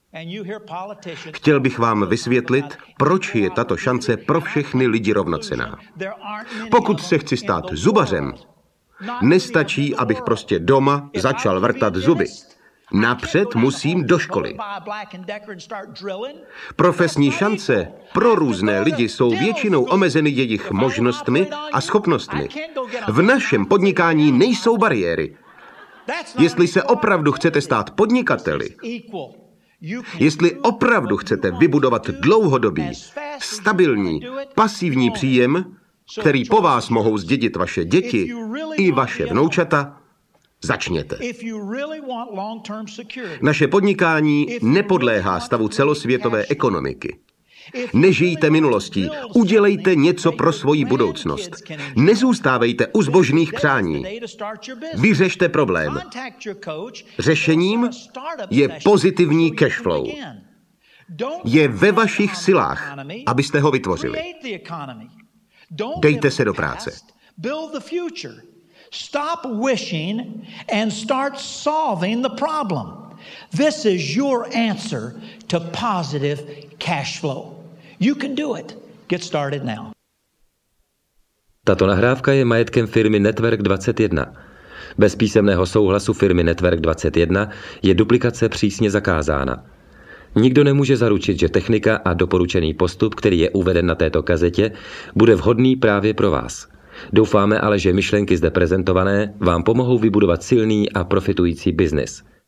Chtěl bych vám vysvětlit, proč je tato šance pro všechny lidi rovnocenná. Pokud se chci stát zubařem, nestačí, abych prostě doma začal vrtat zuby. Napřed musím do školy. Profesní šance pro různé lidi jsou většinou omezeny jejich možnostmi a schopnostmi. V našem podnikání nejsou bariéry. Jestli se opravdu chcete stát podnikateli, jestli opravdu chcete vybudovat dlouhodobý, stabilní, pasivní příjem, který po vás mohou zdědit vaše děti i vaše vnoučata, začněte. Naše podnikání nepodléhá stavu celosvětové ekonomiky. Nežijte minulostí, udělejte něco pro svoji budoucnost. Nezůstávejte u zbožných přání. Vyřešte problém. Řešením je pozitivní cash flow. Je ve vašich silách, abyste ho vytvořili. Dejte se do práce. Stop wishing and start solving the problem. This is your answer to positive cash flow. You can do it. Get started now. Tato nahrávka je majetkem firmy Network 21. Bez písemného souhlasu firmy Network 21 je duplikace přísně zakázána. Nikdo nemůže zaručit, že technika a doporučený postup, který je uveden na této kazetě, bude vhodný právě pro vás. Doufáme ale, že myšlenky zde prezentované vám pomohou vybudovat silný a profitující biznis.